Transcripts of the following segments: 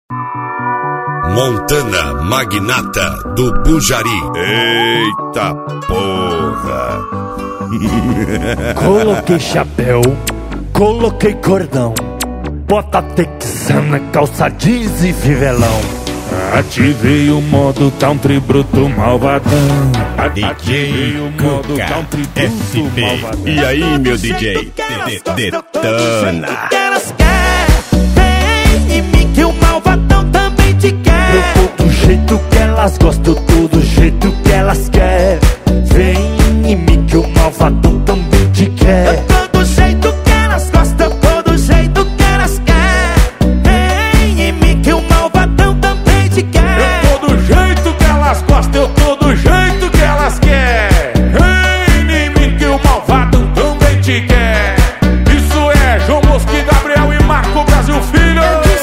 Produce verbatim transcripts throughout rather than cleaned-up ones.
Montana Magnata do Bujari. Eita porra! Coloquei chapéu, coloquei cordão, bota texana, calça jeans e fivelão. Ativei o modo country bruto malvadão. Ativei o modo country bruto malvadão. E aí, meu D J, detona. Vem em mim que o malvadão também te quer. Eu tô do jeito que elas gostam, eu tô do jeito que elas querem. Vem em mim que o malvadão também te quer. Eu tô do jeito que elas gostam, eu tô do jeito que elas querem. Vem em mim que o malvadão também te quer. Eu tô do jeito que elas gostam, eu tô do jeito que elas querem. Vem em mim que o malvadão também te quer. Isso é João Mosqui, Gabriel e Marco Brasil Filho.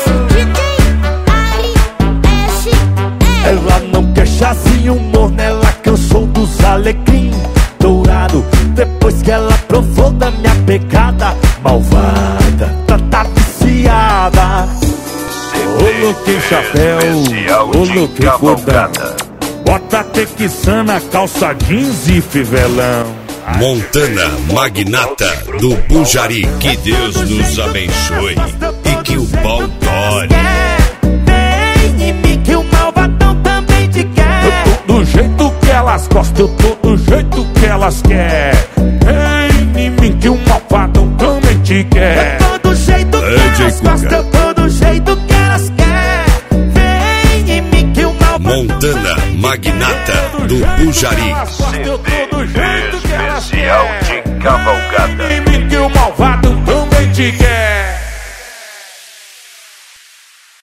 Ela não quer chazinho, morno, ela cansou dos alecrim dourado. Depois que ela provou da minha pegada malvada, tá, tá viciada. Coloquei chapéu, coloquei cordão, bota texana, calça jeans e fivelão. Montana Magnata do Bujari. Que Deus nos abençoe e que o pau dore. Vem em mim que o malvadão também te quer. Eu tô do jeito que elas gostam, eu tô do jeito que elas querem. Vem em mim que o malvadão também te quer. Eu tô do jeito que elas gostam, eu tô do jeito que elas querem. Vem em mim que o malvadão Montana Magnata do Bujari. Eu tô do jeito que elas Especial de cavalgada. querem. Vem em mim que o malvadão também te quer.